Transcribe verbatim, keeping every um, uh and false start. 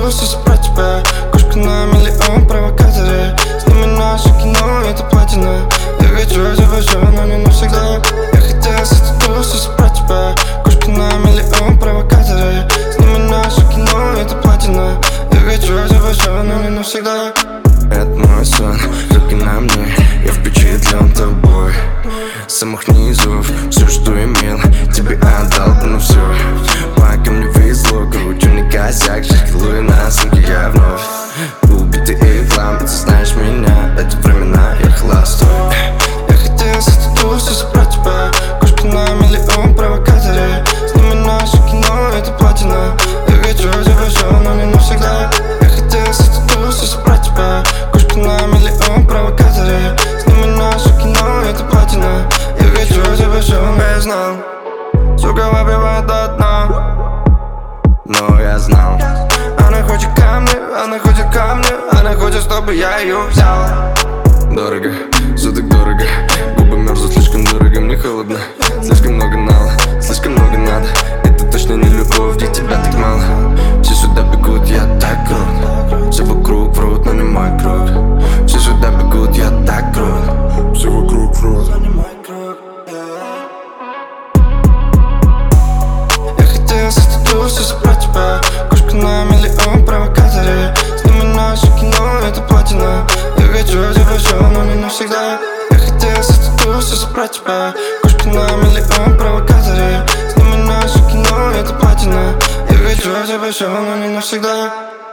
тусусь про тебя. Кошка на миллион провокаторы. Сними наше кино, это платина. Я хочу тебя же, но не навсегда. Я хотел с этой тусусь про тебя. Кошка на миллион провокаторы. Сними наше кино, это платина. Я хочу тебя же, но не навсегда. Это мой сон, руки на мне. Я впечатлен тобой. С самых низов все, что имел, тебе отдал, ну все. Пока мне везло, кручу не косяк. Шахилую на сумке я вновь. Убитый и хлам, ты знаешь меня. Эти времена, я холостой. Я хотел с этой тусусь про тебя. Кошка на миллион провокаторы. Сними наше кино, это платина. Я хочу тебя же, но не навсегда. Я хотел с этой тусусь про тебя. Кошка на миллион провокаторы. Сними наше кино, это платина. Я хочу тебя же, я знал. Сука выпивает до дна. Но я знал. Она хочет ко мне, она хочет ко мне. Она хочет, чтобы я ее взял. Дорого, все так дорого. Губы мерзнут слишком дорого, мне холодно. Слишком много нала, слишком много надо. Это точно не любовь, где тебя так мало. Все сюда бегут, я так крут. Все вокруг врут, но не мой круг. Все сюда бегут, я так крут. Все вокруг врут, но не мой круг. Я хотел с этой тусусь про тебя. Кошка на миллион провокаторы. Сними наше кино, это платина. Я хочу тебя же, но не навсегда. Я хотел с этой тусусь про тебя. Кошка на миллион провокаторы. Сними наше кино, это платина. Я хочу тебя же, но не навсегда.